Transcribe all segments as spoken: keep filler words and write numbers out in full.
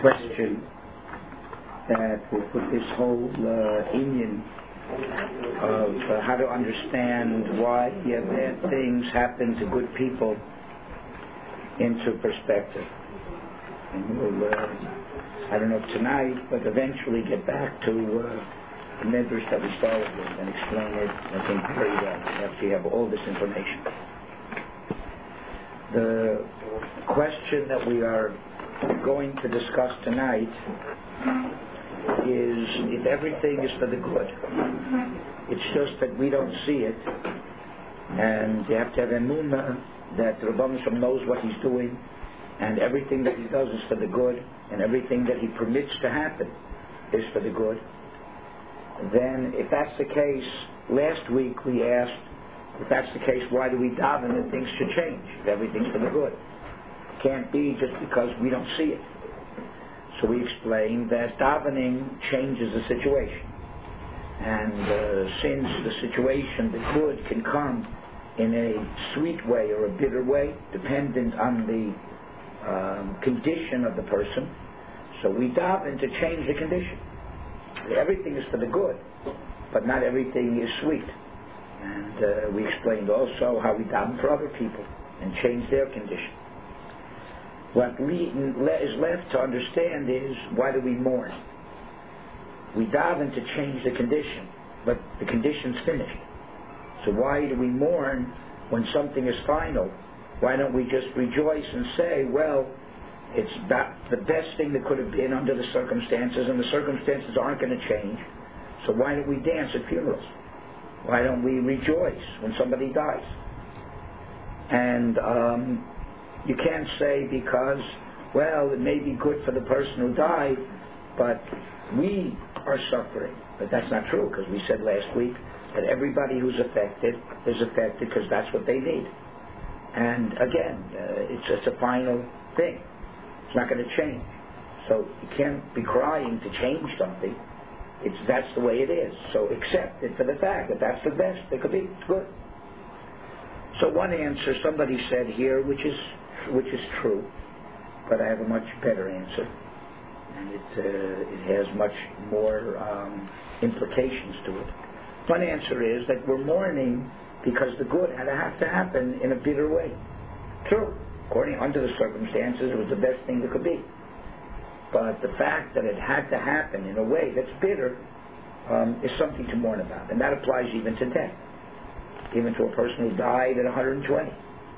question that will put this whole uh, Indian of uh, how to understand why yeah, bad things happen to good people into perspective. And we'll, uh, I don't know if tonight, but eventually get back to uh, the medrash that we started with and explain it, I think, very well, after you have all this information. The question that we are going to discuss tonight is if everything is for the good. It's just that we don't see it, and you have to have emunah that the Rebbeinu Shalom knows what he's doing, and everything that he does is for the good, and everything that he permits to happen is for the good. Then, if that's the case, last week we asked, if that's the case, why do we daven that things should change, if everything's for the good? Can't be just because we don't see it. So we explained that davening changes the situation. And uh, since the situation, the good, can come in a sweet way or a bitter way, dependent on the um, condition of the person, so we daven to change the condition. Everything is for the good, but not everything is sweet. And uh, we explained also how we daven for other people and change their condition. What is left to understand is, why do we mourn? We daven to change the condition, but the condition's finished. So why do we mourn when something is final? Why don't we just rejoice and say, well, it's not the best thing that could have been under the circumstances, and the circumstances aren't going to change. So why don't we dance at funerals? Why don't we rejoice when somebody dies? And um, you can't say because, well, it may be good for the person who died, but we are suffering. But that's not true, because we said last week that everybody who's affected is affected because that's what they need. And again, uh, it's just a final thing. It's not going to change. So you can't be crying to change something. It's that's the way it is. So accept it for the fact that that's the best it could be. It's good. So one answer somebody said here, which is which is true, but I have a much better answer, and it uh, it has much more um, implications to it. One answer is that we're mourning because the good had to have to happen in a bitter way. True, according under the circumstances, it was the best thing that could be. But the fact that it had to happen in a way that's bitter um, is something to mourn about, and that applies even to death, even to a person who died at one hundred twenty.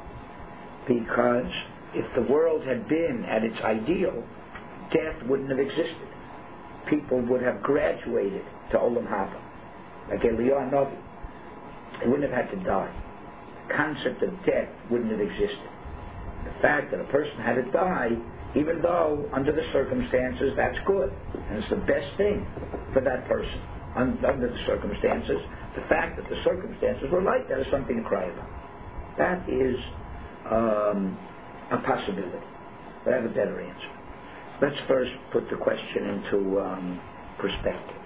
Because if the world had been at its ideal, death wouldn't have existed. People would have graduated to Olam Haba, like Eliyahu Navi. They wouldn't have had to die. The concept of death wouldn't have existed. The fact that a person had to die, even though under the circumstances that's good, and it's the best thing for that person under the circumstances, the fact that the circumstances were like that is something to cry about. That is um, a possibility. But I have a better answer. Let's first put the question into um, perspective.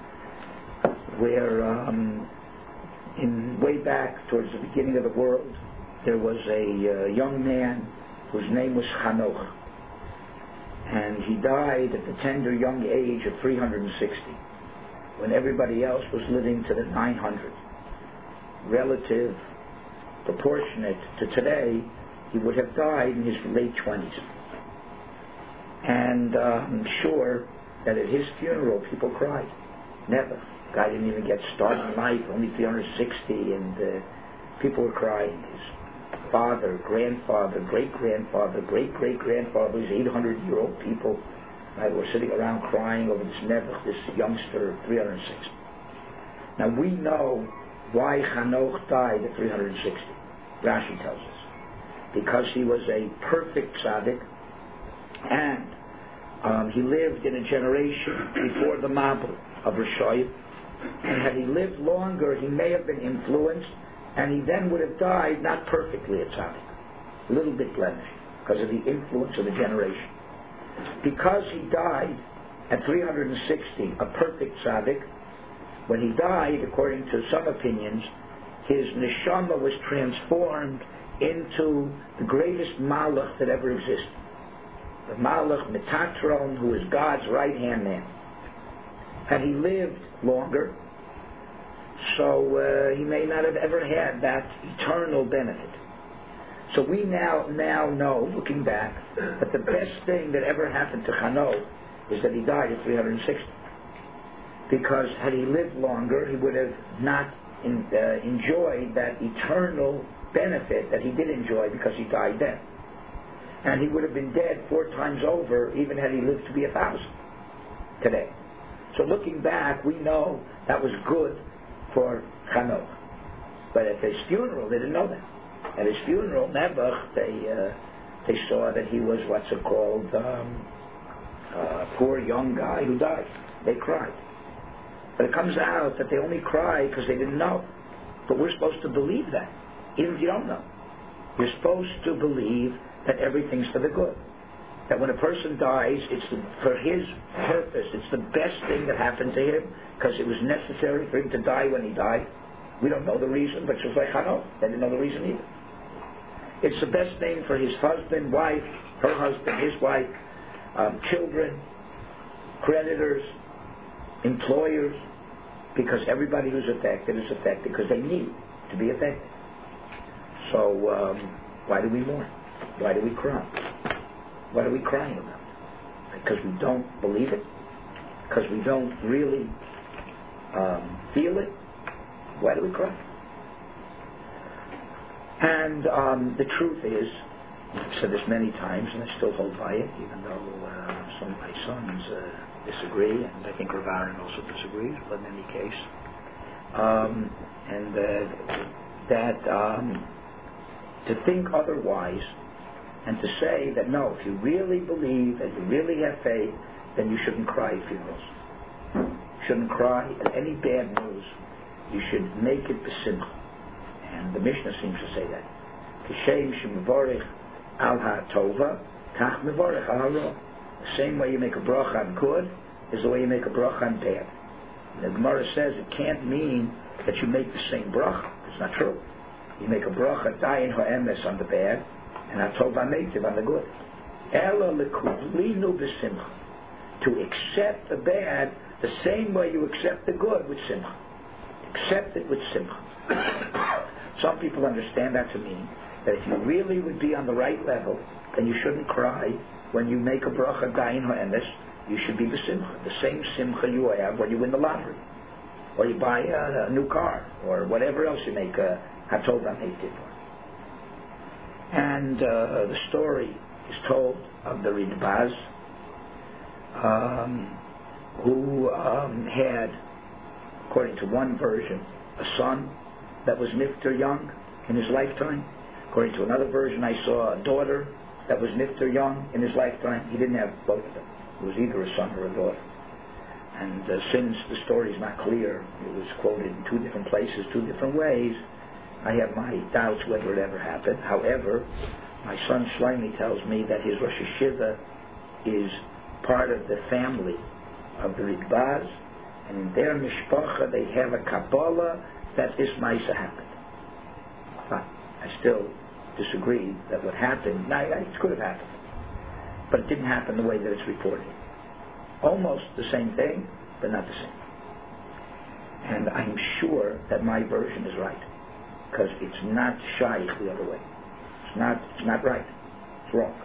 Where um, in way back towards the beginning of the world, there was a uh, young man whose name was Hanoch, and he died at the tender young age of three hundred sixty, when everybody else was living to the nine hundred. Relative, proportionate to today, he would have died in his late twenties. And uh, I'm sure that at his funeral people cried. Never. Guy didn't even get started in life, only three hundred sixty, and uh, people were crying. His father, grandfather, great-grandfather, great-great-grandfather, these eight hundred year old people right, were sitting around crying over this Nebuch, this youngster of three hundred sixty. Now we know why Hanoch died at three hundred sixty. Rashi tells us. Because he was a perfect tzaddik, and um, he lived in a generation before the Mabul of Rishayim, and had he lived longer, he may have been influenced, and he then would have died not perfectly a tzaddik, a little bit blemished, because of the influence of the generation. Because he died at three hundred sixty, a perfect tzaddik, when he died, according to some opinions, his neshama was transformed into the greatest malach that ever existed. the Malach Metatron, who is God's right-hand man. Had he lived longer, so uh, he may not have ever had that eternal benefit. So we now now know, looking back, that the best thing that ever happened to Chano is that he died at three hundred sixty. Because had he lived longer, he would have not in, uh, enjoyed that eternal benefit that he did enjoy because he died then. And he would have been dead four times over, even had he lived to be a thousand today. So looking back, we know that was good for Chanoch. But at his funeral, they didn't know that. At his funeral, Nebuch, they uh, they saw that he was what's it called, um, a poor young guy who died. They cried. But it comes out that they only cried because they didn't know. But we're supposed to believe that, even if you don't know. You're supposed to believe that everything's for the good. That when a person dies, it's the, for his purpose. It's the best thing that happened to him because it was necessary for him to die when he died. We don't know the reason, but just like Chanoch, they didn't know the reason either. It's the best thing for his husband, wife, her husband, his wife, um, children, creditors, employers, because everybody who's affected is affected because they need to be affected. So um, why do we mourn? Why do we cry? What are we crying about? Because we don't believe it? Because we don't really um, feel it? Why do we cry? And um, the truth is, I've said this many times and I still hold by it, even though uh, some of my sons uh, disagree, and I think Rav Aaron also disagrees, but in any case. Um, and uh, that um, to think otherwise and to say that no, if you really believe and you really have faith, then you shouldn't cry at funerals. You shouldn't cry at any bad news. You should make it b'simcha. And the Mishnah seems to say that. Kishem shemivorich al ha'tova, kach mivorich al ha'ro. The same way you make a bracha on good is the way you make a bracha on bad. And the Gemara says it can't mean that you make the same bracha. It's not true. You make a bracha dayin ha'emes on the bad, and ha'tova meitiv on the good. Ela lekuvlinu b'simcha. To accept the bad the same way you accept the good with simcha. Accept it with simcha. Some people understand that to mean that if you really would be on the right level, then you shouldn't cry when you make a bracha dayin ha'emes. You should be b'simcha, the same simcha you have when you win the lottery, or you buy a, a new car, or whatever else you make a hatova meitiv for. And uh, the story is told of the Ridbaz, um, who um, had, according to one version, a son that was nifter young in his lifetime. According to another version, I saw a daughter that was nifter young in his lifetime. He didn't have both of them. It was either a son or a daughter. And uh, since the story is not clear, it was quoted in two different places, two different ways, I have my doubts whether it ever happened. However, my son Shlomi tells me that his Rosh Hashiva is part of the family of the Ridbaz, and in their mishpacha they have a Kabbalah that this Maisa happened. But I still disagree that what happened, now, it could have happened, but it didn't happen the way that it's reported. Almost the same thing, but not the same. And I'm sure that my version is right, because it's not shaykh the other way. It's not, it's not right. It's wrong.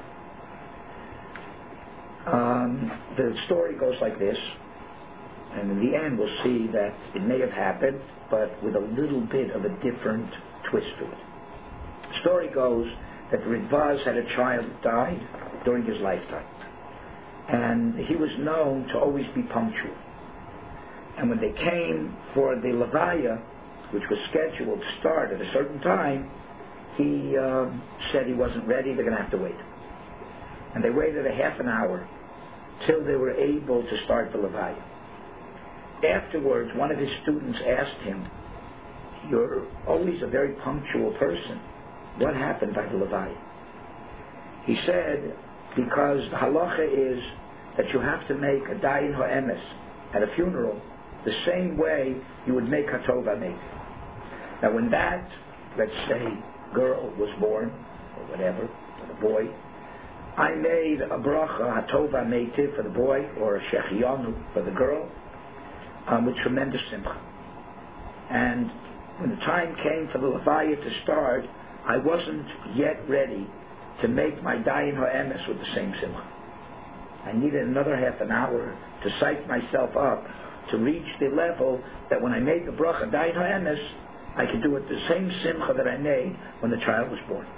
Um, the story goes like this, and in the end we'll see that it may have happened, but with a little bit of a different twist to it. The story goes that Ridvaz had a child that died during his lifetime, and he was known to always be punctual. And when they came for the Levaya, which was scheduled to start at a certain time, he um, said he wasn't ready, they're going to have to wait. And they waited a half an hour till they were able to start the Levaya. Afterwards, one of his students asked him, "You're always a very punctual person. What happened by the Levaya?" He said, because the halacha is that you have to make a dayin ha'emes at a funeral the same way you would make hatova meitiv. Now when that, let's say, girl was born, or whatever, or the boy, I made a bracha, hatova meitiv for the boy, or a shechianu for the girl, um, with tremendous simcha. And when the time came for the levaya to start, I wasn't yet ready to make my dayan ha'emes with the same simcha. I needed another half an hour to psych myself up to reach the level that when I made the bracha dayan ha'emes, I could do it the same simcha that I made when the child was born.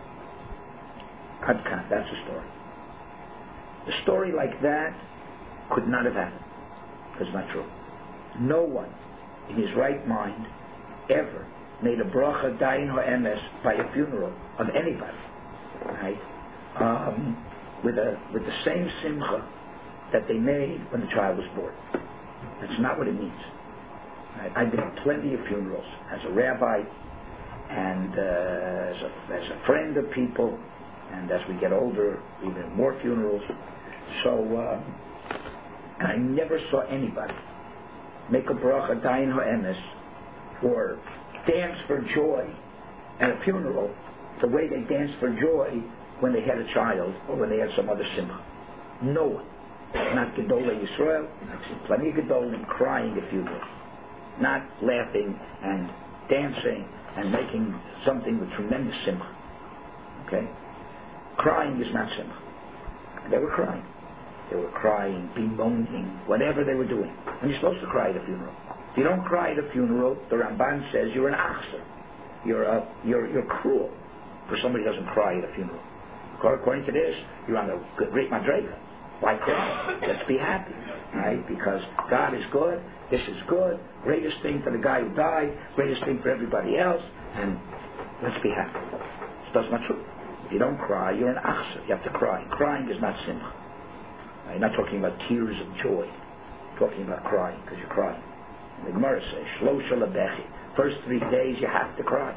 Adkan, that's the story. A story like that could not have happened. It's not true. No one in his right mind ever made a bracha dayan ha'emes by a funeral of anybody, right? Um, with a with the same simcha that they made when the child was born. That's not what it means. Right? I've been to plenty of funerals as a rabbi and uh, as, a, as a friend of people, and as we get older, even more funerals. So uh, I never saw anybody make a bracha dayan ha'emes or dance for joy at a funeral the way they danced for joy when they had a child or when they had some other simcha. No one. Not Gedolei Yisrael. I've seen plenty of Gedolim crying at funerals, not laughing and dancing and making something with tremendous simcha. Okay? Crying is not simcha. They were crying. They were crying, bemoaning, whatever they were doing. And you're supposed to cry at a funeral. If you don't cry at a funeral, the Ramban says you're an achzer. You're a, you're you're cruel for somebody who doesn't cry at a funeral. According to this, you're on the great madrega. Why cry? Let's be happy, right? Because God is good. This is good. Greatest thing for the guy who died. Greatest thing for everybody else. And let's be happy. That's not true. If you don't cry, you're an achzer. You have to cry. Crying is not simcha. Right? You're not talking about tears of joy. You're talking about crying because you're crying. And the Gemara says, Shlosha lebechi. First three days you have to cry.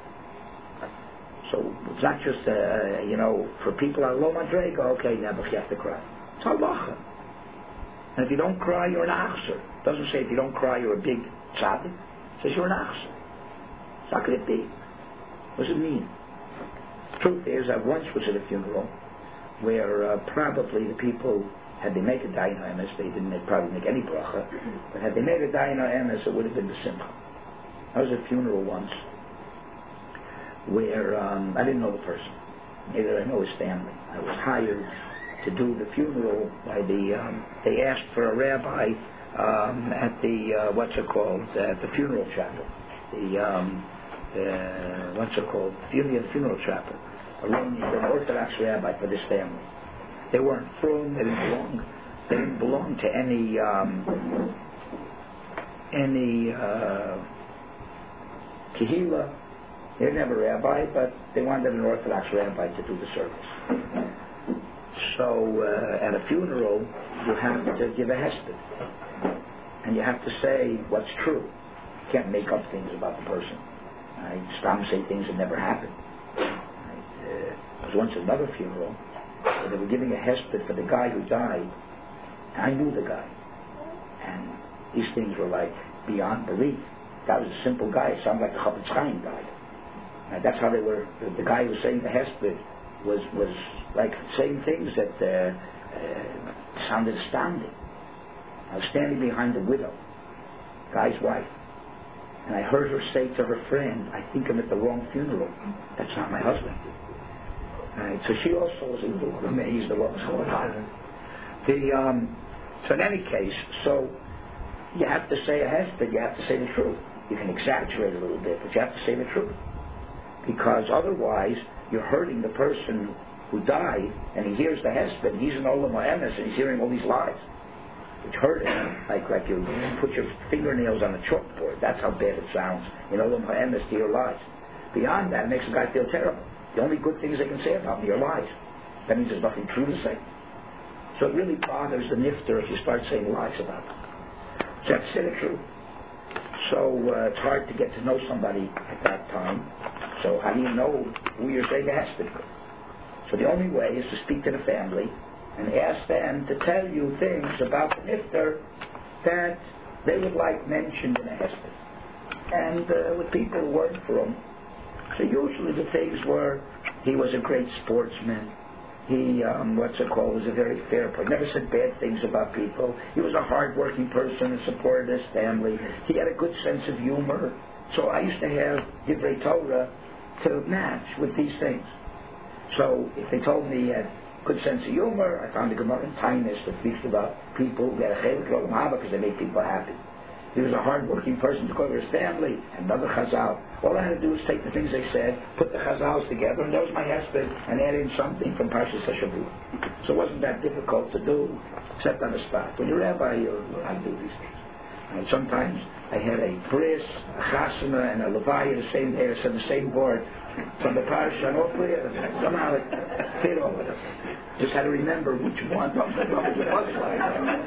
So it's not just, uh, you know, for people on lo madrega, okay, now but you have to cry. It's halacha. And if you don't cry, you're an achzer. It doesn't say if you don't cry, you're a big tzaddik. It says you're an achzer. So how could it be? What does it mean? The truth is, I once was at a funeral where uh, probably the people, had they made a dayan ha'emes, they didn't make, probably make any bracha, but had they made a dayan ha'emes, it would have been the simcha. I was at a funeral once where um, I didn't know the person. Neither did I know his family. I was hired to do the funeral by the, um, they asked for a rabbi um, at the, uh, what's it called, at the funeral chapel. The, um, uh, what's it called, funeral, funeral chapel. Arranged an Orthodox rabbi for this family. They weren't from, they didn't belong, they didn't belong to any, um, any, uh, Kehila. They didn't have a rabbi, but they wanted an Orthodox rabbi to do the service. So uh, at a funeral, you have to give a hesped. And you have to say what's true. You can't make up things about the person. Right? Stop and say things that never happened. Right? Uh, there was once another funeral where they were giving a hesped for the guy who died. I knew the guy. And these things were like beyond belief. That was a simple guy. It sounded like the Chafetz Chaim died. And that's how they were. The, the guy who was saying the hesped was was like saying things that uh, uh, sounded astounding. I was standing behind the widow, guy's wife, and I heard her say to her friend, "I think I'm at the wrong funeral. That's not my husband." Right, so she also was a little amazed at what was going on. The um, so in any case, so you have to say a hesped. You have to say the truth. You can exaggerate a little bit, but you have to say the truth. Because otherwise, you're hurting the person who died, and he hears the hesped, he's an olam ha'emes, and he's hearing all these lies, which hurt him, like like you put your fingernails on a chalkboard. That's how bad it sounds in olam ha'emes to your lies. Beyond that, it makes a guy feel terrible. The only good things they can say about me are lies. That means there's nothing true to say. So it really bothers the nifter if you start saying lies about them. So you have to say the truth. So uh, it's hard to get to know somebody at that time. So how do you know who you're saying the hesped with? So the only way is to speak to the family and ask them to tell you things about the nifter that they would like mentioned in a hesped. And uh, with people who work for him. So usually the things were, he was a great sportsman, He, um, what's it called, was a very fair person. Never said bad things about people. He was a hard-working person and supported his family. He had a good sense of humor. So I used to have Divrei Torah to match with these things. So if they told me he had good sense of humor, I found a Gemara in Tainus that speaks about people who had a chelik l'olam haba because they made people happy. He was a hard-working person to cover his family. Another chazal. All I had to do was take the things they said, put the chazals together, and that was my husband, and add in something from Parshas HaShavua. So it wasn't that difficult to do, except on the spot. When you're a rabbi, you'll have to do these things. And sometimes I had a bris, a chasana, and a levaya the same day. I said the same word from the parsha, and hopefully somehow it fit all of them. Just had to remember which one of the brothers it was like.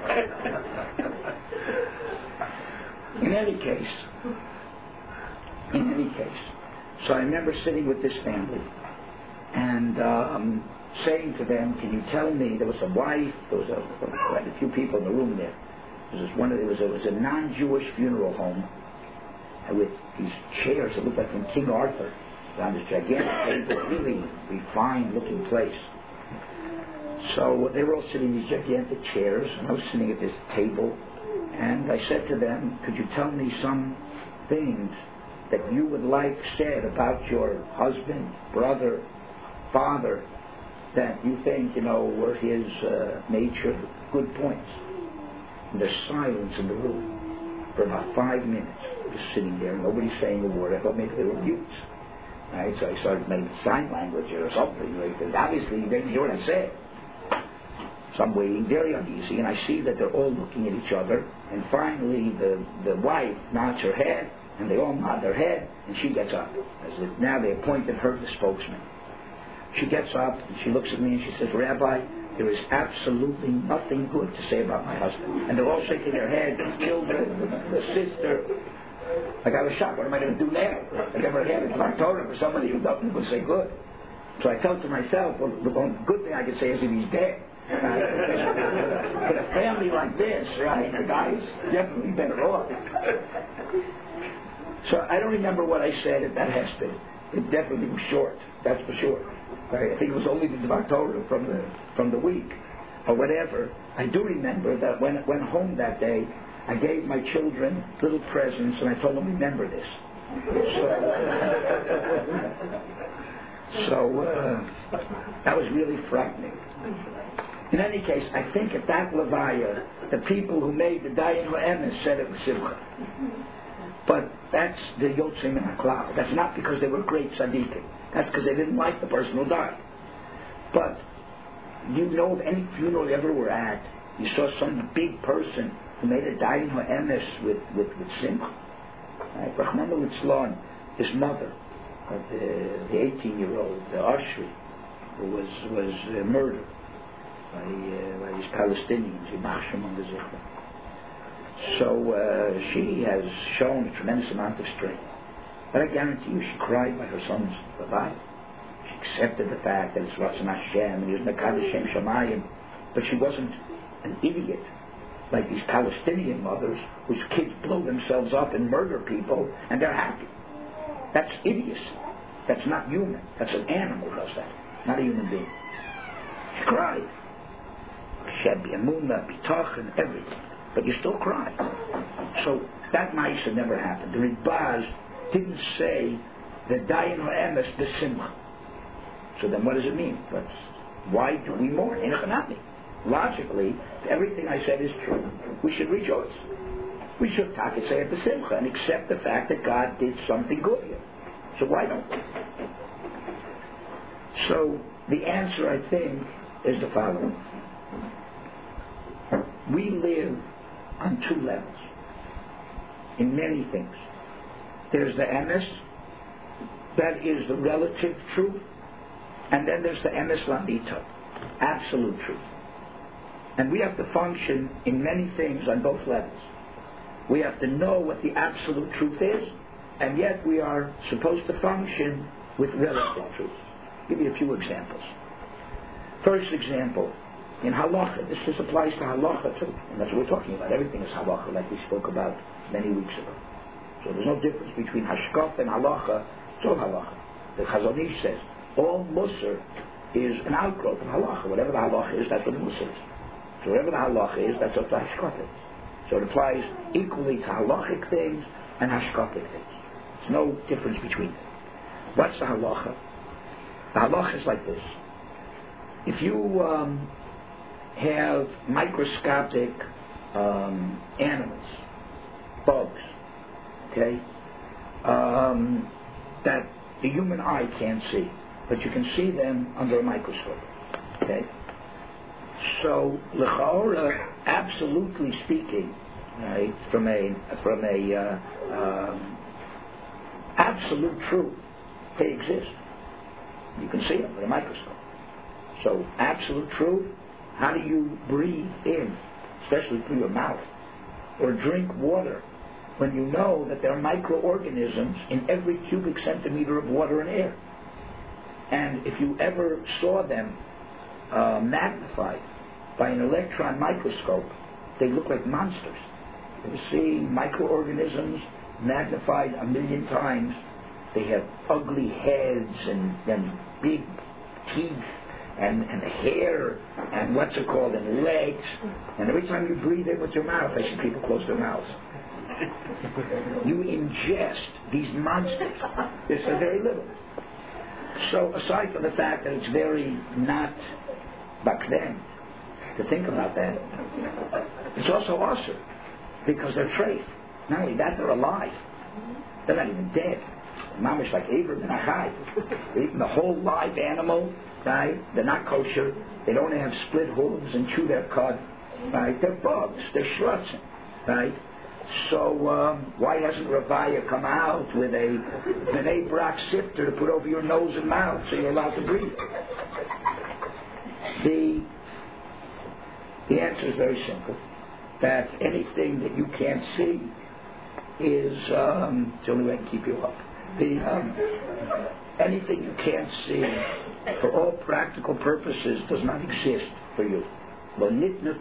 In any case, in any case, so I remember sitting with this family and um, saying to them, "Can you tell me?" There was a wife, there was a, quite a few people in the room there. There was one. It was a, it was a non-Jewish funeral home with these chairs that looked like from King Arthur around this gigantic table, really refined-looking place. So they were all sitting in these gigantic chairs, and I was sitting at this table. And I said to them, "Could you tell me some things that you would like said about your husband, brother, father, that you think, you know, were his uh, nature good points?" And there's silence in the room for about five minutes. Just sitting there, nobody's saying a word. I thought maybe they were mutes. Right? So I started making sign language or something. Like, obviously, you didn't hear what I said. So I'm waiting, very uneasy, and I see that they're all looking at each other. And finally, the, the wife nods her head, and they all nod their head, and she gets up. As if now they appointed her the spokesman. She gets up, and she looks at me, and she says, "Rabbi, there is absolutely nothing good to say about my husband." And they're all shaking their heads, the children, the sister. Like, I was shocked. What am I going to do now? I never had a Torah for somebody who doesn't even say good. So I thought to myself, well, the only good thing I could say is that he's dead. Right? But a family like this, right, the guy's definitely better off. So I don't remember what I said at that hesped. It definitely was short, that's for sure. Right? I think it was only the Dvar Torah from the from the week, or whatever. I do remember that when I went home that day, I gave my children little presents, and I told them, "Remember this." So, so uh, that was really frightening. In any case, I think at that Levaya, the people who made the Dayan Ha'emes said it was Simcha. But that's the Yotzim and HaKlal. That's not because they were great tzaddikim. That's because they didn't like the person who died. But you know of any funeral you ever were at, you saw some big person who made a Dayan Ha'emes with, with, with Simcha. Right? Rachmana Litzlan, his mother, uh, the, the eighteen-year-old, the Ashri, who was, was uh, murdered by, uh, by these Palestinians, Yimach Shemon Gezichta. So uh, she has shown a tremendous amount of strength. But I guarantee you, she cried by her son's Levaya. She accepted the fact that it's Ratzon Hashem and he was Mekadosh Shem Shamayim. But she wasn't an idiot like these Palestinian mothers whose kids blow themselves up and murder people and they're happy. That's idiocy. That's not human. That's an animal who does that, not a human being. She cried. She had B'emunah, B'tachon, everything. But you still cry. So that Ma'isa never happened. The Ritbaz didn't say the Dayan Ha'emes B'simcha. So then what does it mean? But why do we mourn? Logically, everything I said is true. We should rejoice. We should talk and say it B'simcha and accept the fact that God did something good here. So why don't we? So the answer, I think, is the following. We live on two levels in many things. There's the emes, that is the relative truth, and then there's the emes lamita, absolute truth. And we have to function in many things on both levels. We have to know what the absolute truth is, and yet we are supposed to function with relative truth. I'll give you a few examples. First example, in halacha, this just applies to halacha too, and that's what we're talking about. Everything is halacha, like we spoke about many weeks ago. So there's no difference between hashkaf and halacha. It's all halacha. The Chazon Ish says all musar is an outgrowth of halacha. Whatever the halacha is, that's what the Musa is. So whatever the halacha is, that's what the hashkafa is. So it applies equally to halachic things and hashkafic things. There's no difference between them. What's the halacha? The halacha is like this. If you um, have microscopic um, animals, bugs, okay, um, that the human eye can't see, but you can see them under a microscope, okay? So, l'chaora, absolutely speaking, right, from a from a uh, um, absolute truth, they exist. You can see them with a microscope. So, absolute truth, how do you breathe in, especially through your mouth, or drink water when you know that there are microorganisms in every cubic centimeter of water and air? And if you ever saw them uh, magnified by an electron microscope, they look like monsters. You see microorganisms magnified a million times. They have ugly heads and, and big teeth and, and hair and what's it called, and legs. And every time you breathe in with your mouth, I see people close their mouths. You ingest these monsters. This is very little. So aside from the fact that it's very not bakdem to think about that, it's also awesome because they're treif. Not only that, they're alive. They're not even dead. Mamish like Abram and Achai. They're eating the whole live animal, right? They're not kosher. They don't have split hooves and chew their cud, right? They're bugs. They're shrutzen, right? So um, why hasn't Ravaya come out with a B'nai Brak sifter to put over your nose and mouth so you're allowed to breathe? The, the answer is very simple. That anything that you can't see is um, it's the only way I can keep you up. The, um, anything you can't see, for all practical purposes, does not exist for you. The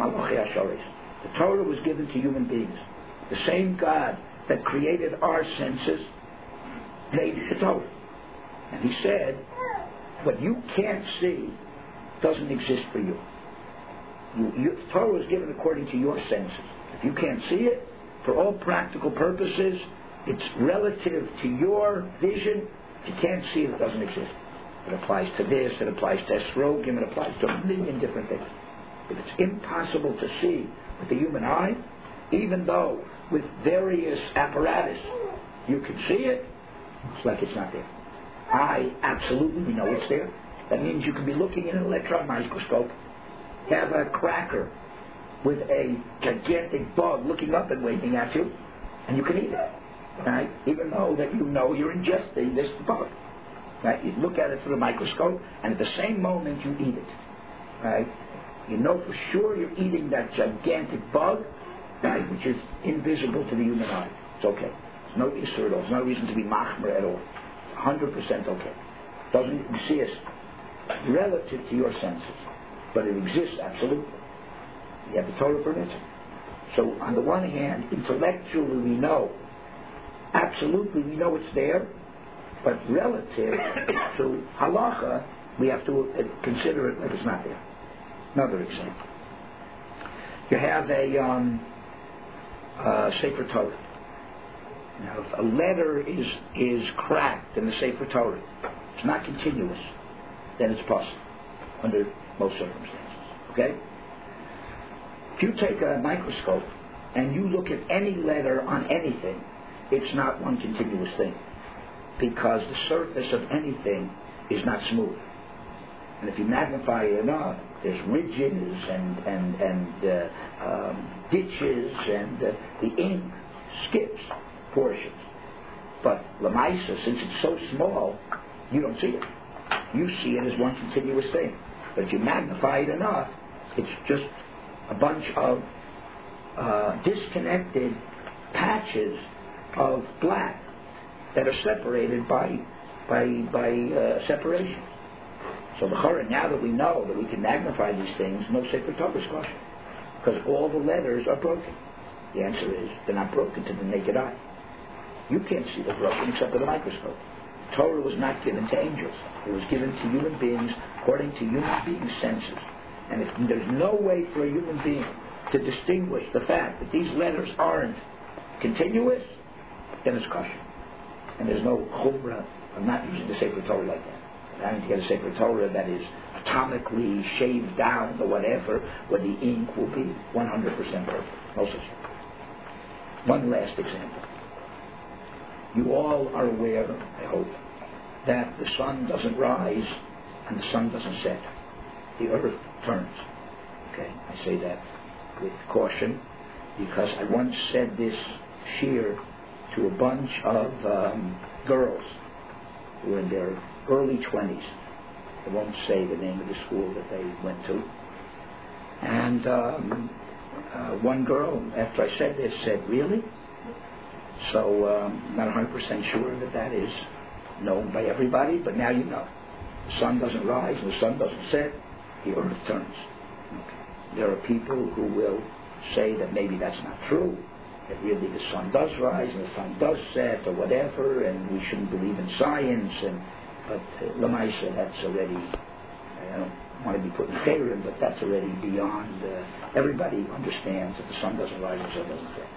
Torah was given to human beings. The same God that created our senses made the Torah. And He said, what you can't see doesn't exist for you. you, you the Torah was given according to your senses. If you can't see it, for all practical purposes, it's relative to your vision. If you can't see it, it doesn't exist. It applies to this, it applies to esrogim, it applies to a million different things. If it's impossible to see with the human eye, even though with various apparatus you can see it, it's like it's not there. I absolutely know it's there. That means you can be looking in an electron microscope, have a cracker with a gigantic bug looking up and waving at you, and you can eat it, right? Even though that you know you're ingesting this bug, right? You look at it through a microscope, and at the same moment you eat it, right? You know for sure you're eating that gigantic bug, right, which is invisible to the human eye. It's okay. There's no issue at all. There's no reason to be machmer at all. one hundred percent okay. It doesn't exist relative to your senses, but it exists absolutely. You have the Torah permits it. So on the one hand, intellectually we know, absolutely we know it's there, but relative to halacha, we have to consider it like it's not there. Another example. You have a um, uh, Sefer Torah. Now, if a letter is is cracked in the Sefer Torah, it's not continuous, then it's possible under most circumstances. Okay? If you take a microscope and you look at any letter on anything, it's not one continuous thing, because the surface of anything is not smooth. And if you magnify it enough, there's ridges and and and uh, um, ditches, and uh, the ink skips portions. But Lamaisa, since it's so small, you don't see it. You see it as one continuous thing. But if you magnify it enough, it's just a bunch of uh, disconnected patches of black that are separated by by by uh, separation. So the Chorah, now that we know that we can magnify these things, no Sefer Torah is kosher, because all the letters are broken. The answer is they're not broken to the naked eye. You can't see them broken except with a microscope. Torah was not given to angels. It was given to human beings according to human being senses. And if there's no way for a human being to distinguish the fact that these letters aren't continuous, then it's kosher. And there's no chumrah. I'm not using the Sefer Torah like that. I need to get a Sefer Torah that is atomically shaved down or whatever, where the ink will be one hundred percent perfect. No such thing. One last example. You all are aware, I hope, that the sun doesn't rise and the sun doesn't set. The earth turns. Okay, I say that with caution because I once said this sheer to a bunch of um, girls who were in their early twenties. I won't say the name of the school that they went to. And um, uh, one girl, after I said this, said, "Really?" So um, I'm not one hundred percent sure that that is known by everybody, but now you know. The sun doesn't rise and the sun doesn't set, the earth turns. Okay. There are people who will say that maybe that's not true, that really the sun does rise and the sun does set or whatever, and we shouldn't believe in science. And But uh, Lamaisa, that's already, I don't want to be put in favor, but that's already beyond, uh, everybody understands that the sun doesn't rise and the sun doesn't set.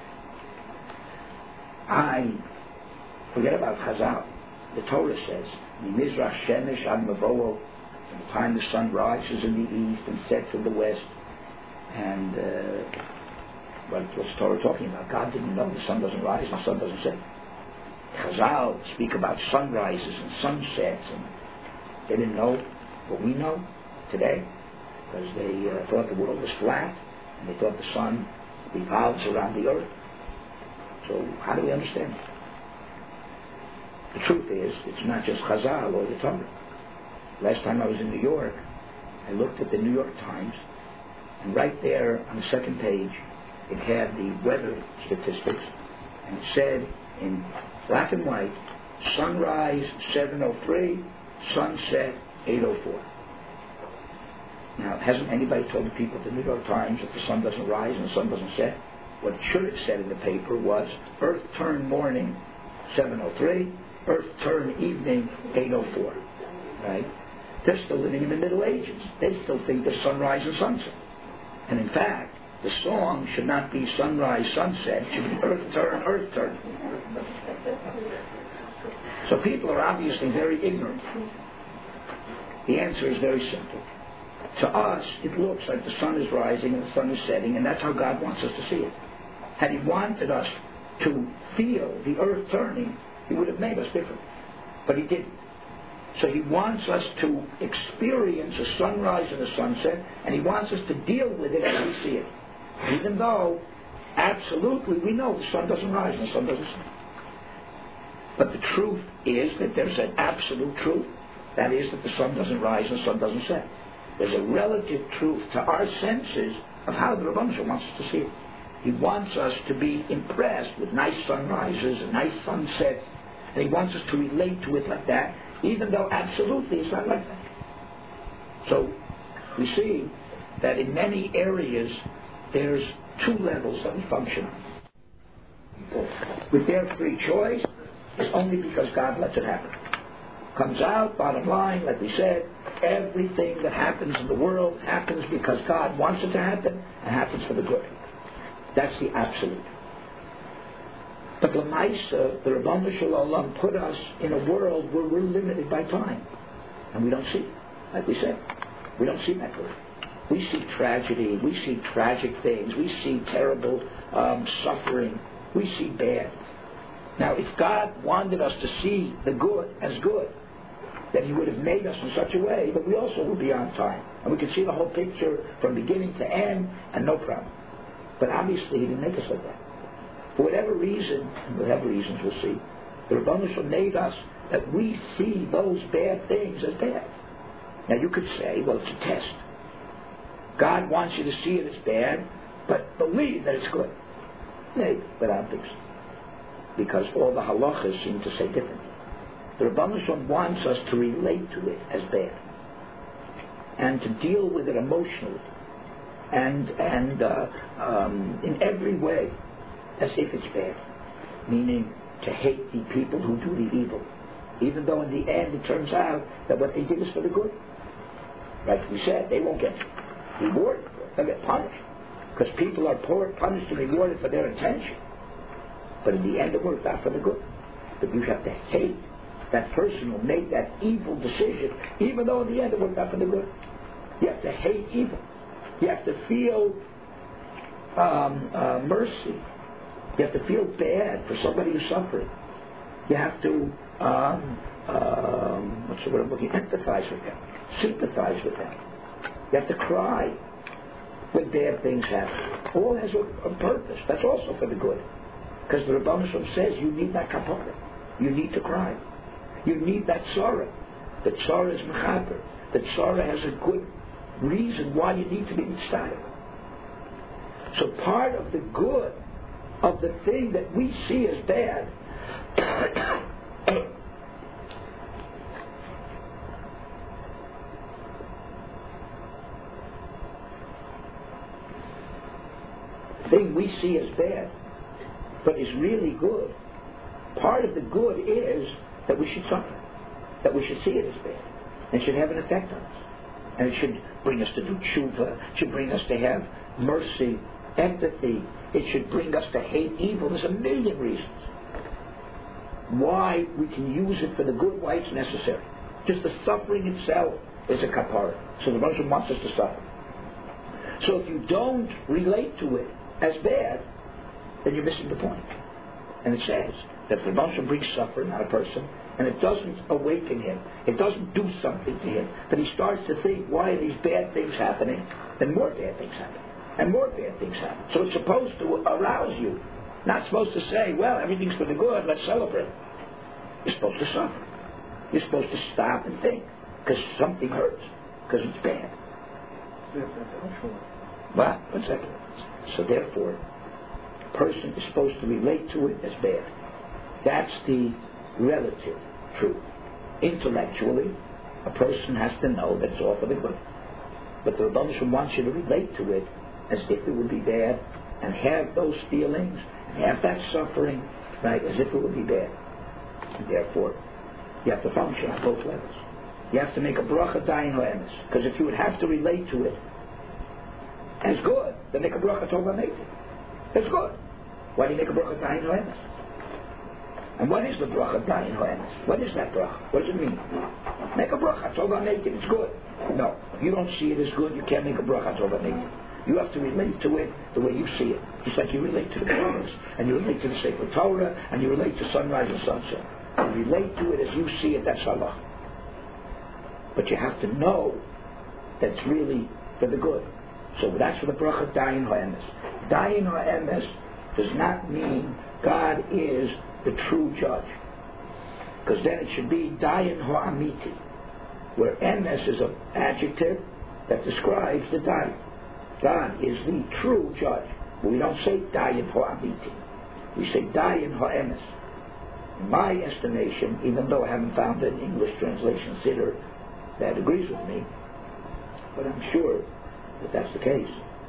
I forget about Chazal. The Torah says, Mizrach Shemesh Ad Mavo'o, from the time the sun rises in the east and sets in the west. And uh, what, what's the Torah talking about? God didn't know the sun doesn't rise and the sun doesn't set. Chazal speak about sunrises and sunsets, and they didn't know what we know today because they uh, thought the world was flat and they thought the sun revolves around the earth. So how do we understand it? The truth is, it's not just Chazal or the Torah. Last time I was in New York, I looked at the New York Times, and right there on the second page, it had the weather statistics, and it said in black and white, sunrise seven oh three, sunset eight oh four. Now, hasn't anybody told the people at the New York Times that the sun doesn't rise and the sun doesn't set? What should have said in the paper was, earth turn morning seven oh three, earth turn evening eight oh four. Right? They're still living in the Middle Ages. They still think there's sunrise and sunset. And in fact, the song should not be sunrise, sunset. It should be earth turn, earth turn. So people are obviously very ignorant. The answer is very simple. To us, it looks like the sun is rising and the sun is setting, and that's how God wants us to see it. Had He wanted us to feel the earth turning, He would have made us different. But He didn't. So He wants us to experience a sunrise and a sunset, and He wants us to deal with it as we see it. Even though, absolutely, we know the sun doesn't rise and the sun doesn't set. But the truth is that there's an absolute truth. That is that the sun doesn't rise and the sun doesn't set. There's a relative truth to our senses of how the Rebbe wants us to see it. He wants us to be impressed with nice sunrises and nice sunsets, and He wants us to relate to it like that, even though absolutely it's not like that. So we see that in many areas there's two levels that we function on. With their free choice, it's only because God lets it happen. Comes out, bottom line, like we said, everything that happens in the world happens because God wants it to happen and happens for the good. That's the absolute. But L'maisa, the Rabbanu Shalom put us in a world where we're limited by time. And we don't see it. Like we said, we don't see that good. We see tragedy, we see tragic things, we see terrible um, suffering, we see bad. Now, if God wanted us to see the good as good, then He would have made us in such a way that we also would be on time. And we could see the whole picture from beginning to end, and no problem. But obviously He didn't make us like that. For whatever reason, and whatever reasons we'll see, the Rebbeinu Shalom made us that we see those bad things as bad. Now you could say, well, it's a test. God wants you to see it as bad, but believe that it's good. Maybe, but I don't think so. Because all the halachas seem to say differently. The Rebbeinu Shalom wants us to relate to it as bad, and to deal with it emotionally, and and uh, um, in every way, as if it's bad. Meaning to hate the people who do the evil, even though in the end it turns out that what they did is for the good. Like we said, they won't get rewarded for it. They'll get punished. Because people are poor, punished and rewarded for their intention. But in the end, it worked out for the good. But you have to hate that person who made that evil decision, even though in the end it worked out for the good. You have to hate evil. You have to feel um, uh, mercy. You have to feel bad for somebody who's suffering. You have to, um, um, what's the word I'm looking, empathize with them, sympathize with them. You have to cry when bad things happen. All has a, a purpose. That's also for the good. Because the Rebbeinu Shalom says you need that kapara. You need to cry. You need that sorrow. That sorrow is mechaber. That sorrow has a good reason why you need to be mitzvah. So part of the good of the thing that we see as bad thing we see as bad but is really good, part of the good is that we should suffer, that we should see it as bad, and it should have an effect on us, and it should bring us to do tshuva, it should bring us to have mercy, empathy, it should bring us to hate evil. There's a million reasons why we can use it for the good, why it's necessary. Just the suffering itself is a kapara. So the Rebbeinu wants us to suffer. So if you don't relate to it as bad, then you're missing the point. And it says that the Rebbeinu brings suffering on a person, and it doesn't awaken him, it doesn't do something to him, that he starts to think, why are these bad things happening? Then more bad things happen, and more bad things happen. So it's supposed to arouse you, not supposed to say, well, everything's for the good, let's celebrate. You're supposed to suffer. You're supposed to stop and think, because something hurts, because it's bad. Well, one second. So therefore, a person is supposed to relate to it as bad. That's the relative truth. Intellectually, a person has to know that it's all for the good. But the Rebbeinu wants you to relate to it as if it would be bad, and have those feelings, and have that suffering, right, as if it would be bad. And therefore, you have to function on both levels. You have to make a bracha dayin ha'emes, because if you would have to relate to it as good, then make a bracha tov ha'meiti. That's good. Why do you make a bracha dayin ha'emes? And what is the bracha dayin ha'emes? What is that bracha? What does it mean? Make a bracha tov ha'meiti. It's good. No, if you don't see it as good, you can't make a bracha tov ha'meiti. You have to relate to it the way you see it. Just like you relate to the Torah, and you relate to the Sefer Torah, and you relate to sunrise and sunset. You relate to it as you see it, that's halach. But you have to know that it's really for the good. So that's for the bracha dayin ha'emes. Dayin ha'emes does not mean God is the true judge. Because then it should be dayin ha'amiti, where emes is an adjective that describes the dayin. God is the true judge. But we don't say dayin ha'amiti. We say dayin ha'emes. In my estimation, even though I haven't found an English translation siddur that agrees with me, but I'm sure that that's the case.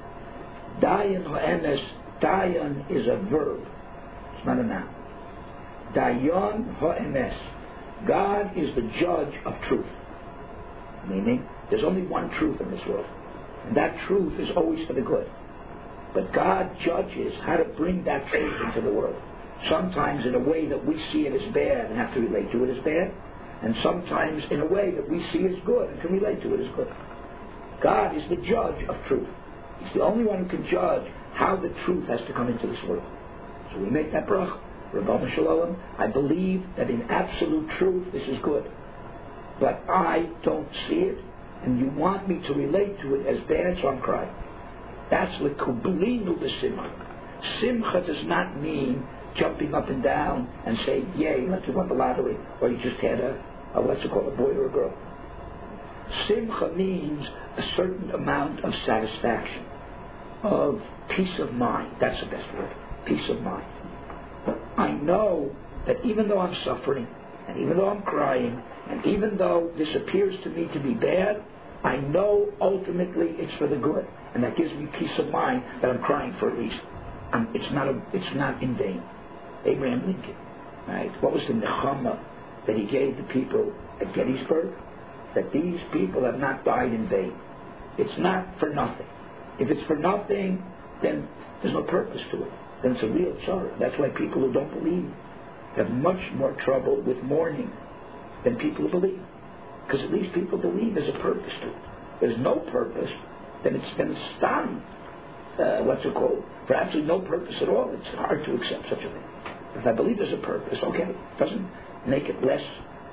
Dayan ha'emes, dayan is a verb. It's not a noun. Dayan ha'emes. God is the judge of truth. Meaning, there's only one truth in this world. And that truth is always for the good. But God judges how to bring that truth into the world. Sometimes in a way that we see it as bad and have to relate to it as bad, and sometimes in a way that we see as good and can relate to it as good. God is the judge of truth. He's the only one who can judge how the truth has to come into this world. So we make that bracha. Rebbeinu Shalom, I believe that in absolute truth this is good. But I don't see it, and you want me to relate to it as bad, so I'm crying. That's what kublinu b'simcha. Simcha does not mean jumping up and down and saying, yay, like you won the lottery, or you just had a, a what's it called, a boy or a girl. Simcha means a certain amount of satisfaction, of peace of mind. That's the best word, peace of mind. I know that even though I'm suffering, and even though I'm crying, and even though this appears to me to be bad, I know ultimately it's for the good, and that gives me peace of mind that I'm crying for a reason. Um, it's not a, it's not in vain. Abraham Lincoln, right? What was the nechama that he gave the people at Gettysburg? that these people have not died in vain. It's not for nothing. If it's for nothing, then there's no purpose to it. Then it's a real sorrow. That's why people who don't believe have much more trouble with mourning than people who believe. Because at least people believe there's a purpose to it. There's no purpose, then it's then it's done. Uh, what's it called? For absolutely no purpose at all, it's hard to accept such a thing. If I believe there's a purpose, okay, it doesn't make it less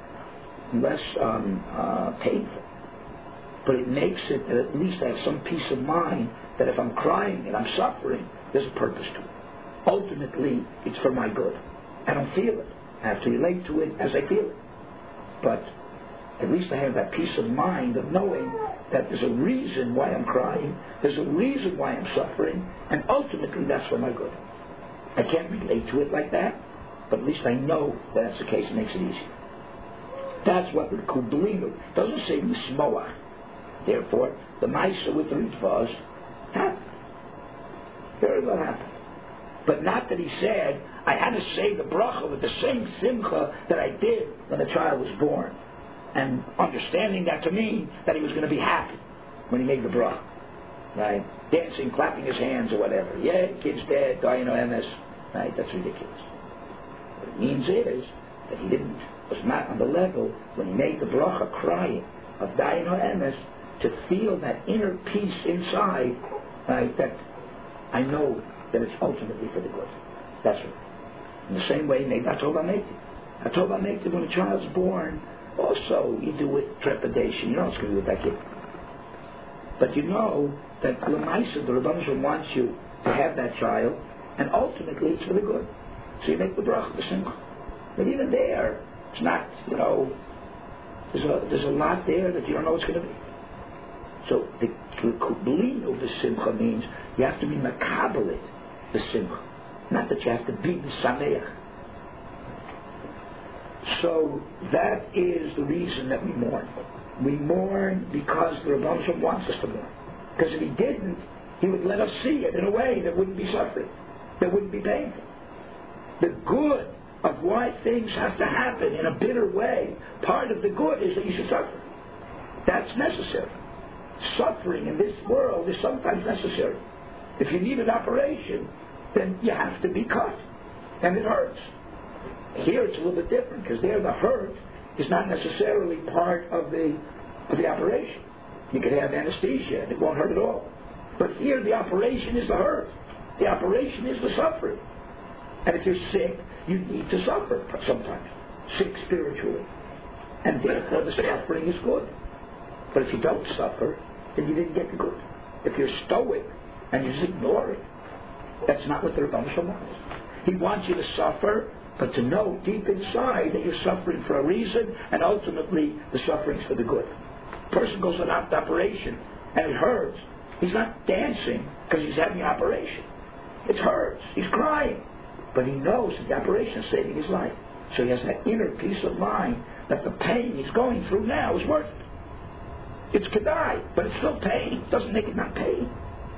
less um, uh, painful. But it makes it that at least I have some peace of mind that if I'm crying and I'm suffering, there's a purpose to it. Ultimately, it's for my good. I don't feel it. I have to relate to it as I feel it. But at least I have that peace of mind of knowing that there's a reason why I'm crying, there's a reason why I'm suffering, and ultimately that's for my good. I can't relate to it like that, but at least I know that that's the case. It makes it easier. That's what the Kublinu doesn't say Mismoach. Therefore, the Maisa with the Ritvaz happened. Very well happened. But not that he said, I had to say the bracha with the same simcha that I did when the child was born. And understanding that to mean that he was going to be happy when he made the bracha. Right? Dancing, clapping his hands or whatever. Yeah, kid's dead, dying of M S. Right? That's ridiculous. What it means is that he didn't, was not on the level when he made the bracha crying of dying of M S to feel that inner peace inside, right, that I know that it's ultimately for the good. That's right. In the same way, maybe Atova Mektiv. Atova Mektiv, when a child's born, also you do with trepidation. You know what's going to do with that kid. But you know that L'maisa, the Rebbeinu Shalom wants you to have that child, and ultimately it's for the good. So you make the bracha, the simcha. But even there, it's not, you know, there's a, there's a lot there that you don't know what's going to be. So the kublinu of the simcha means you have to be makabelit the simcha, not that you have to be the sameach. So that is the reason that we mourn. We mourn because the Rebbeinu Shalom wants us to mourn. Because if he didn't, he would let us see it in a way that wouldn't be suffering, that wouldn't be painful. The good of why things have to happen in a bitter way, part of the good is that you should suffer. That's necessary. Suffering in this world is sometimes necessary. If you need an operation, then you have to be cut, and it hurts. Here it's a little bit different, because there the hurt is not necessarily part of the of the operation. You could have anesthesia and it won't hurt at all. But here the operation is the hurt. The operation is the suffering. And if you're sick, you need to suffer sometimes. Sick spiritually. And therefore the suffering is good. But if you don't suffer, then you didn't get the good. If you're stoic and you just ignore it, that's not what the Rebbeinu Shalom wants. He wants you to suffer, but to know deep inside that you're suffering for a reason, and ultimately the suffering's for the good. A person goes on an operation and it hurts. He's not dancing because he's having an operation. It hurts. He's crying. But he knows that the operation is saving his life. So he has that inner peace of mind that the pain he's going through now is worth it. It's kedai, but it's still pain. It doesn't make it not pain.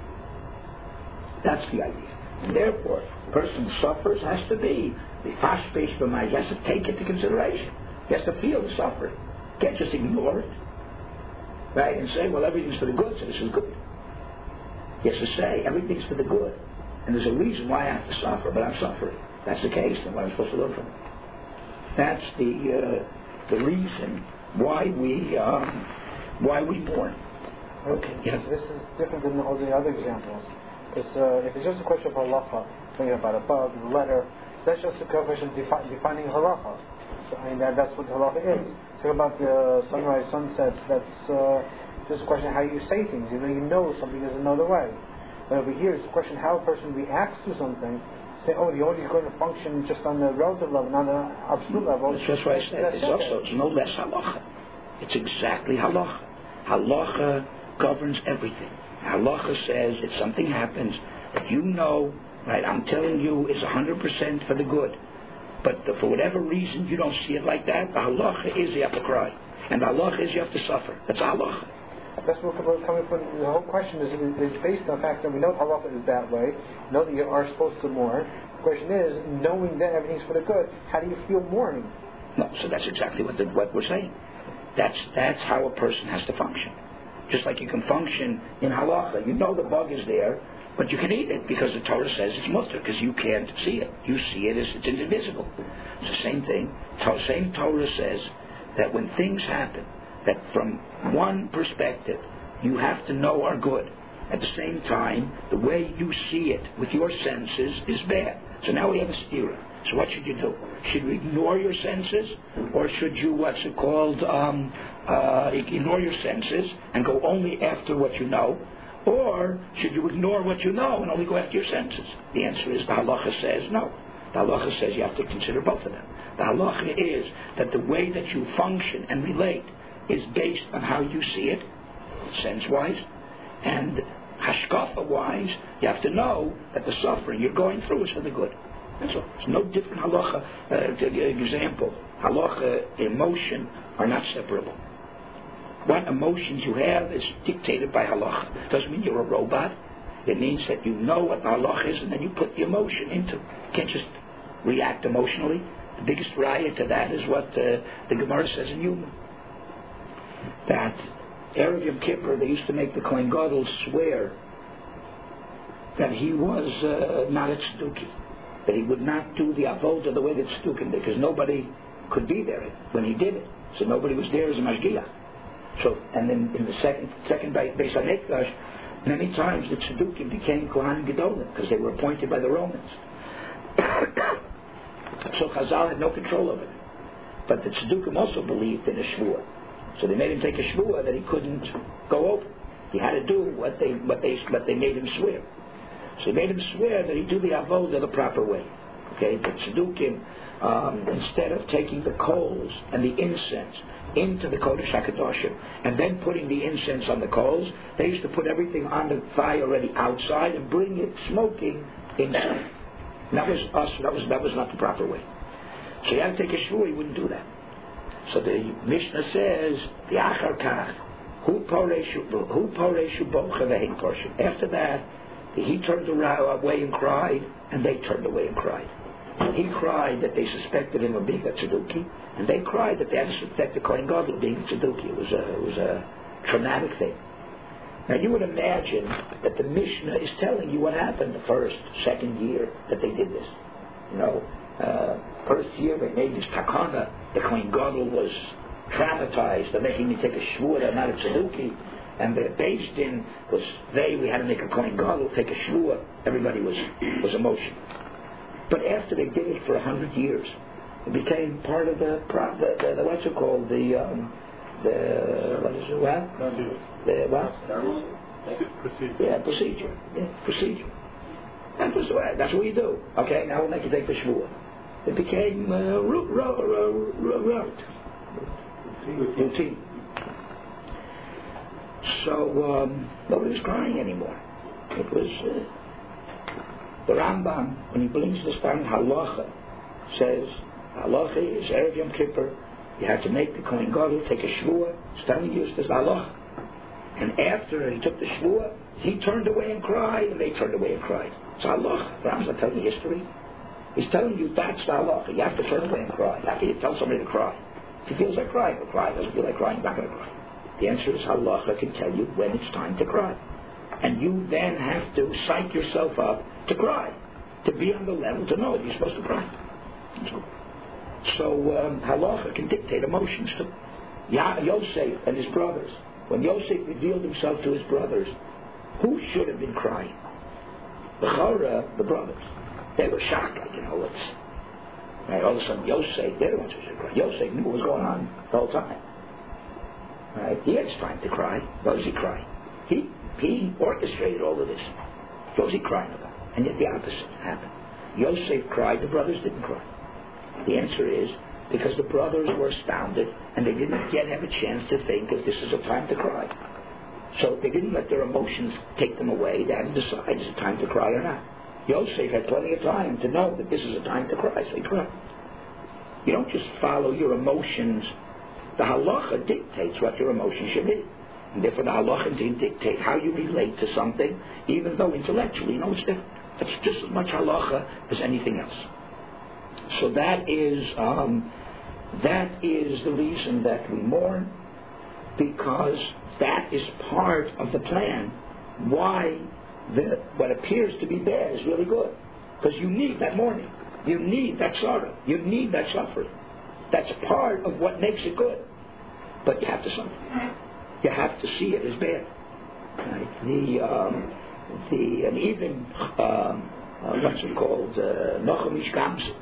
That's the idea. And therefore, the person who suffers has to be the fast paced of mind. He has to take it into consideration. He has to feel the suffering. He can't just ignore it. Right? And say, well, everything's for the good, so this is good. He has to say, everything's for the good. And there's a reason why I have to suffer, but I'm suffering. That's the case, then what I'm supposed to learn from it. That's the uh, the reason why we um, why we mourn. Okay. Yes. This is different than all the other examples. It's, uh, if it's just a question of halacha, thinking about a bug, the letter, that's just a question of defi- defining halacha. So, I mean, that, that's what halacha is. Think about the sunrise, sunsets, that's uh, just a question of how you say things. You know, you know something there's another way. But over here, it's a question of how a person reacts to something. Say, oh, you're only going to function just on the relative level, not on the absolute level. That's just what I said. It's also, it's no less halacha. It's exactly halacha. Halacha governs everything. Halacha says if something happens that you know, right, I'm telling you is one hundred percent for the good, but the, for whatever reason you don't see it like that, the halacha is you have to cry. And the halacha is you have to suffer. That's a halacha. That's where we're coming from. The whole question is, is based on the fact that we know halacha is that way, know that you are supposed to mourn. The question is, knowing that everything's for the good, how do you feel mourning? No, so that's exactly what, the, what we're saying. That's, that's how a person has to function. Just like you can function in halacha. You know the bug is there, but you can eat it because the Torah says it's mutter, because you can't see it. You see it as it's invisible. It's the same thing. The same Torah says that when things happen, that from one perspective you have to know are good. At the same time, the way you see it with your senses is bad. So now we have a stira. So what should you do? Should you ignore your senses, or should you, what's it called, um, uh, ignore your senses and go only after what you know? Or should you ignore what you know and only go after your senses? The answer is the halacha says no. The halacha says you have to consider both of them. The halacha is that the way that you function and relate is based on how you see it, sense-wise, and hashkafa-wise, you have to know that the suffering you're going through is for the good. That's all. It's no different halacha. Uh, to give an example, halacha, emotion are not separable. What emotions you have is dictated by halacha. Doesn't mean you're a robot. It means that you know what the halacha is and then you put the emotion into it. You can't just react emotionally. The biggest raya to that is what uh, the Gemara says in Yuma. That Erev Yom Kippur, they used to make the Kohen Gadol swear that he was uh, not at Tzduki, that he would not do the avodah the way that Tzdukim did, because nobody could be there when he did it. So nobody was there as a mashgiach. So, and then in the second second Beis HaMikdash, many times the Tzdukim became Kohanim Gedolim because they were appointed by the Romans. So Chazal had no control over it. But the Tzdukim also believed in a shvuah. So they made him take a shvuah that he couldn't go over. He had to do what they what they what they made him swear. So they made him swear that he'd do the avodah the proper way. Okay, the Tzdukim, um, instead of taking the coals and the incense into the Kodesh HaKadoshim and then putting the incense on the coals, they used to put everything on the fire already outside and bring it smoking inside. And that was us. That was that was not the proper way. So he had to take a shvuah. He wouldn't do that. So the Mishnah says, the Achar Kach, Hu Poreshu Bocha Ve'Hein Portion. After that, he turned away and cried, and they turned away and cried. He cried that they suspected him of being a Tzeduki, and they cried that they had to suspect the Kohen Gadol of being a Tzeduki. It was a, it was a traumatic thing. Now you would imagine that the Mishnah is telling you what happened the first, second year that they did this. You know, uh, first year they made this takana, the Kohen Gadol was traumatized. They're making me take a shvuah, they're not a Tzeduki. And the Beis Din was they, we had to make a Kohen Gadol take a shvuah. Everybody was, was emotional. But after they did it for a hundred years, it became part of the, the, the, the what's it called, the, um, the, what is it, what? The, what? Procedure. Yeah, procedure. Yeah, procedure. That was, that's what you do. Okay, now we'll make you take the shvuah. It became uh, route, route, route, routine. So um, nobody was crying anymore. It was uh, the Rambam, when he brings this down, halacha says halacha is Erev Yom Kippur. You have to make the Kohen Gadol take a shvuah. It's telling you this halacha. And after he took the shvuah, he turned away and cried, and they turned away and cried. It's halacha. Rambam's not telling you history. He's telling you that's the halacha. You have to turn away and cry. How can you tell somebody to cry? If he feels like crying, he'll cry. If he doesn't feel like crying, he's not going to cry. The answer is halacha can tell you when it's time to cry. And you then have to psych yourself up to cry, to be on the level to know that you're supposed to cry. So um, halacha can dictate emotions too. Ya- Yosef and his brothers, when Yosef revealed himself to his brothers, who should have been crying? The Chora, the brothers. They were shocked, like, you know, what's... Right, all of a sudden, Yosef, they're the ones who should cry. Yosef knew what was going on the whole time. Right? He had time to cry. What was he crying? He he orchestrated all of this. What was he crying about? And yet the opposite happened. Yosef cried, the brothers didn't cry. The answer is because the brothers were astounded and they didn't yet have a chance to think that this is a time to cry. So they didn't let their emotions take them away. They had to decide, is it time to cry or not? Yosef had plenty of time to know that this is a time to cry, so he cried. You don't just follow your emotions. The halacha dictates what your emotions should be. And therefore the halacha can dictate how you relate to something, even though intellectually you know it's different. That's just as much halacha as anything else. So that is um, that is the reason that we mourn, because that is part of the plan. Why the, what appears to be bad is really good. Because you need that mourning. You need that sorrow. You need that suffering. That's part of what makes it good. But you have to suffer. You have to see it as bad. Right? The, um, the, and even, um, uh, what's it called? Nochem ish gamzu.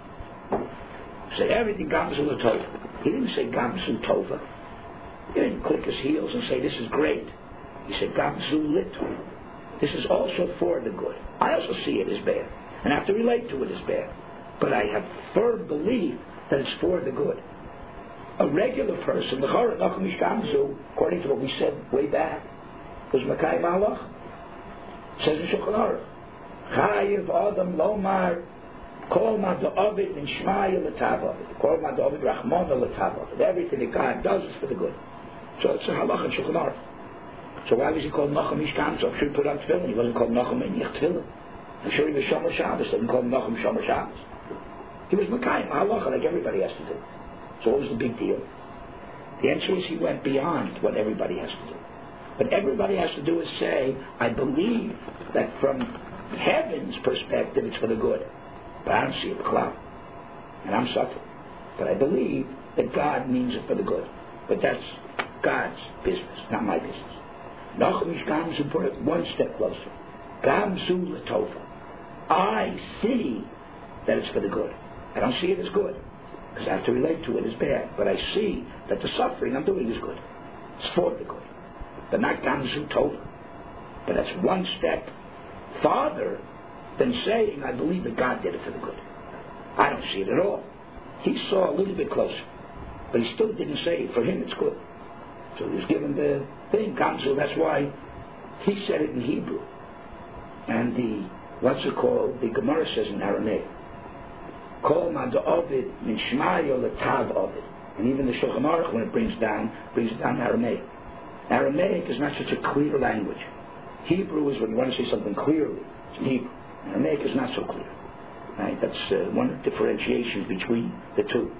Said everything gamzu l'tova. He didn't say gamzu tova. He didn't click his heels and say this is great. He said gamzu l'tova. This is also for the good. I also see it as bad, and I have to relate to it as bad. But I have firm belief that it's for the good. A regular person, the Chorah Nochem ish gamzu, according to what we said way back, was Makayim Halach. Says in Shulchan Aruch, Chayiv Adam Lomar Kol Ma Da'avid Min Shmaya L'Tavavid, Kol Ma Da'avid Rachmona L'Tavavid. Everything that God does is for the good. So it's a halach in Shulchan Aruch. So why was he called Nochem ish gamzu? I'm sure he put on tefillin. He wasn't called Nochem Einiach Tefillin. I'm sure he was Shomer Shabbos. They didn't call him Nochem Shomer Shabbos. He was Makayim Halacha like everybody has to do. So what was the big deal? The answer is he went beyond what everybody has to do. What everybody has to do is say, I believe that from heaven's perspective it's for the good. But I don't see it with cloud. And I'm suffering. But I believe that God means it for the good. But that's God's business, not my business. Nochem ish gamzu put it one step closer. Gamzu l'tova. I see that it's for the good. I don't see it as good, because I have to relate to it as bad. But I see that the suffering I'm doing is good. It's for the good. But not gamzu tova. But that's one step farther than saying I believe that God did it for the good. I don't see it at all. He saw a little bit closer, but he still didn't say for him it's good. So he was given the thing, gamzu. That's why he said it in Hebrew. And the, what's it called? The Gemara says in Aramaic, Kol Ma Da'avid Min Shmaya L'Tav Avid. And even the Shulchan Aruch, when it brings down, brings it down in Aramaic. Aramaic is not such a clear language. Hebrew is when you want to say something clearly. It's in Hebrew. Aramaic is not so clear. Right? That's uh, one of the differentiations between the two.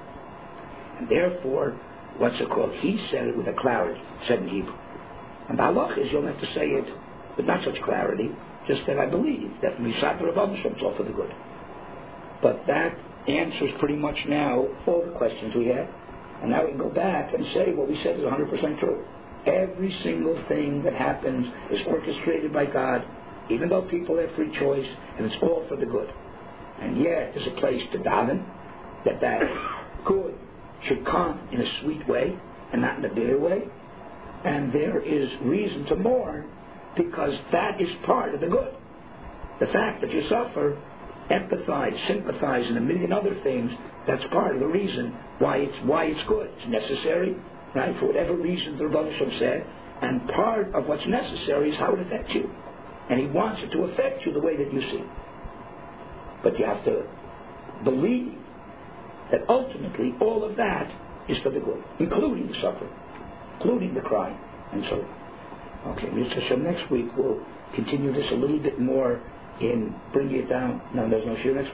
And therefore, what's it called? He said it with a clarity, said in Hebrew. And the halach is you'll have to say it with not such clarity, just that I believe that Misat Rabbah it's all for the good. But that answers pretty much now all the questions we had. And now we can go back and say what we said is one hundred percent true. Every single thing that happens is orchestrated by God, even though people have free choice, and it's all for the good. And yet, there's a place to daven that that good should come in a sweet way and not in a bitter way. And there is reason to mourn because that is part of the good. The fact that you suffer, empathize, sympathize, and a million other things, that's part of the reason why it's why it's good. It's necessary, right, for whatever reason the Rebbe Shem said, and part of what's necessary is how it affects you. And he wants it to affect you the way that you see. But you have to believe that ultimately all of that is for the good, including the suffering, including the crying, and so on. Okay, Mister Hashem, next week we'll continue this a little bit more in bringing it down. No, there's no shir next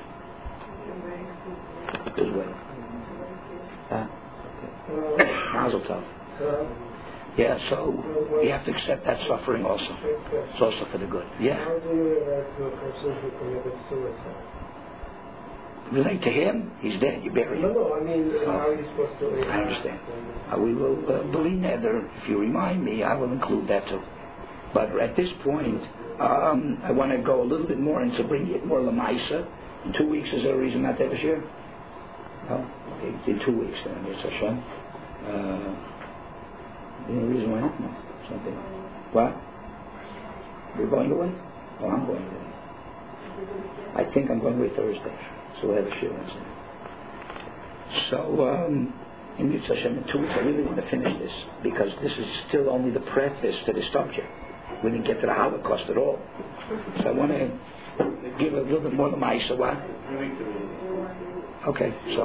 week? This way. Huh? Okay. Mazel tov. Yeah, so you have to accept that suffering also. It's also for the good. Yeah. How do you relate to a person who committed suicide? Relate to him? He's dead. You bury him. No, no, I mean, oh. how are you supposed to relate? I understand. Uh, we will, uh, believe nether, if you remind me, I will include that too. But at this point, um, I want to go a little bit more into bringing it more lamaisa. In two weeks, is there a reason not to have a share? No? Okay, in two weeks then, Mister Hashem. Uh, Any reason why not? No. Something. What? You're going away? Oh, I'm going away. I think I'm going away Thursday. So we'll have a share Wednesday. So, um, in Mitzvah Hashem, in two weeks, I really want to finish this because this is still only the preface to the subject. We didn't get to the Holocaust at all. So I want to give a little bit more of the Ma'isa. What? Okay, so.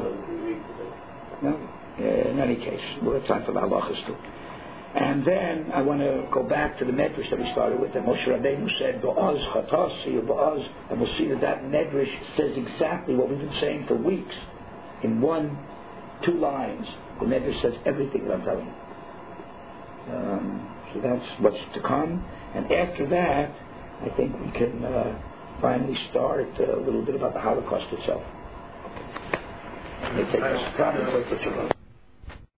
No? Yeah, in any case, we'll have time for the halachas too. And then I want to go back to the medrash that we started with, that Moshe Rabbeinu said, Bo'az chatasi, or Bo'az, and we'll see that that medrash says exactly what we've been saying for weeks. In one, two lines, the medrash says everything that I'm telling you. Um, so that's what's to come. And after that, I think we can uh, finally start a little bit about the Holocaust itself. It takes us probably takes us a